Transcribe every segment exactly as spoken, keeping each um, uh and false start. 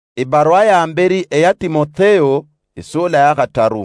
Ibarua ya mberi eya Timotheo isula ya gataru.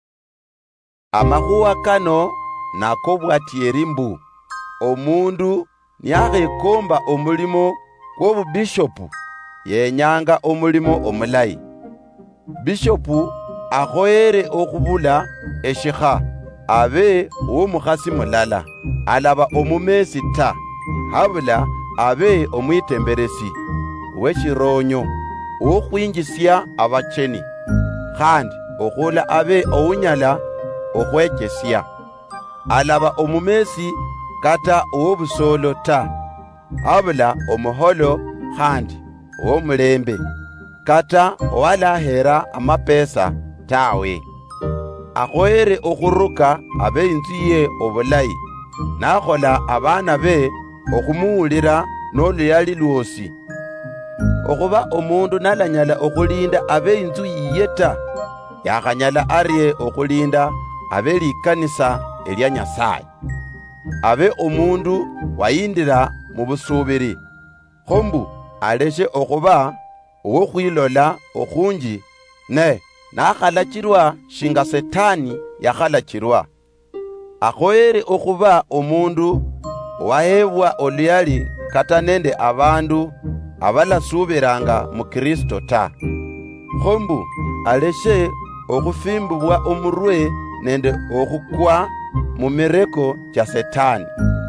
Amahuwa kano nako bwatiyeri mbu omundu niyagekomba omulimo gw'obubishopu yenyanga omulimo omulayi. Bishopu ahoere okubula eshiha abe uwomukhasi mulala, alaba omumesi ta, habula abe omwitemberesi w'eshironyo ukhwinjisya abacheni, khandi okhula abe ounyala okhwekesya. Alaba omumesi kata uwobusolo ta, habula omuholo khandi uwomulembe, kata owalahera amapesa tawe. Ahoere okhuruka abe inzu ye obulayi, nakhola abana be okhumuwulira n'oluyali lwosi. Okhuba omundu nalanyala okhulinda abe inzu yiye ta, yakhanyala arye okhulinda abe likanisa elya Nyasaye. Abe omundu wayindira mu busubiri, khombu aleshe okhuba uwokhwilola okhunji ne nakhalachirwa shinga Setani yakhalachirwa. Akhoere okhuba omundu wahebwa oluyali kata nende abandu abalasubiranga mu Kristo ta, khombu aleshe okhufimbibwa omurwe nende okhukwa mu mireko ja Setani.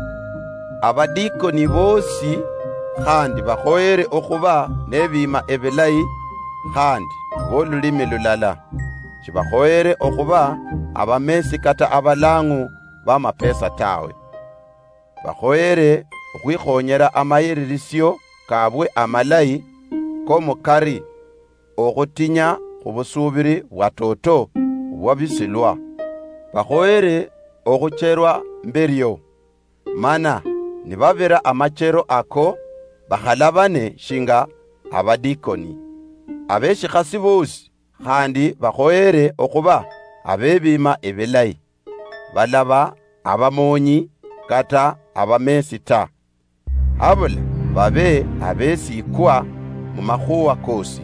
Abadikoni bosi khandi bakhoere okhuba nebima ebilayi khandi bolulimi lulala, shibakhoere okhuba abamesi kata abalang'u bamapesa tawe. Bakhoere okhwikhonyera amayiririsyo kabwe amalayi komukari okhutinya khubusubiri bwa toto bwabisilwa. Bakhoere okhucherwa mberyo, mana nibabira amachero ako bakhalabane shinga abadikoni. Abeshikhasi bosi khandi bakhoere okhuba abebima ebilayi, balaba abamonyi kata abamesi ta, habula babe abesikwa mu makhuwa kosi.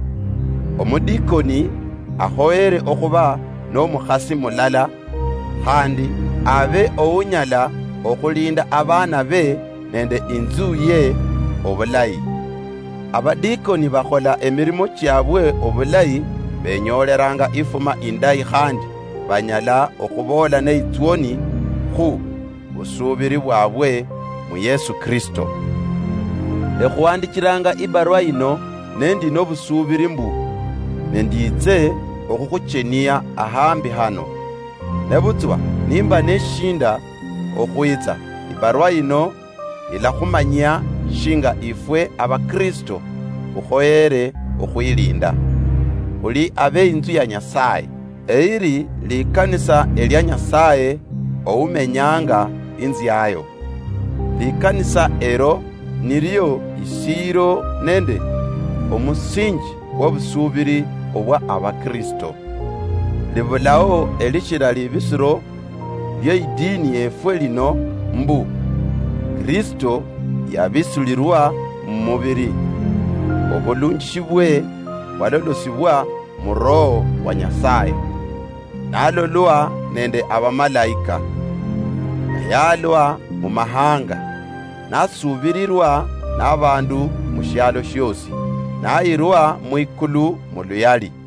Omudikoni ahoere okhuba n'omukhasi mulala, khandi abe ounyala okhulinda abana be nende inzu ye obulayi. Abadikoni bakhola emirimo kyabwe obulayi benyoleranga ifuma indayi, khandi banyala okhubola neitswoni khu busubiri bwabwe mu Yesu Kristo. Lekhuwandikiranga ibarua ino nendi n'obusubiri mbu nenditse okhukhucheniya ahambi hano. Nebutswa nimba neshinda okhwitsa, ibarua ino ilakhumanya shinga ifwe abakristo khukhoere okhwilinda. Khuli abe inzu ya Nyasaye, eiri likanisa elya Nyasaye oumenyanga inzyayo. Likanisa ero niryo isiro nende omusinji w'obusubiri obwa abakristo. Libulao elishira libisiro ly'eidini efwe lino mbu Kristo yabisulirwa mu mubiri, obulungishi bwe bwalolosibwa mu Roho wa Nyasaye, nalolwa nende abamalayika, nayalwa mu mahanga, nasubirirwa n'abandu mu shyalo syosi, nayirwa mwikulu mu luyali.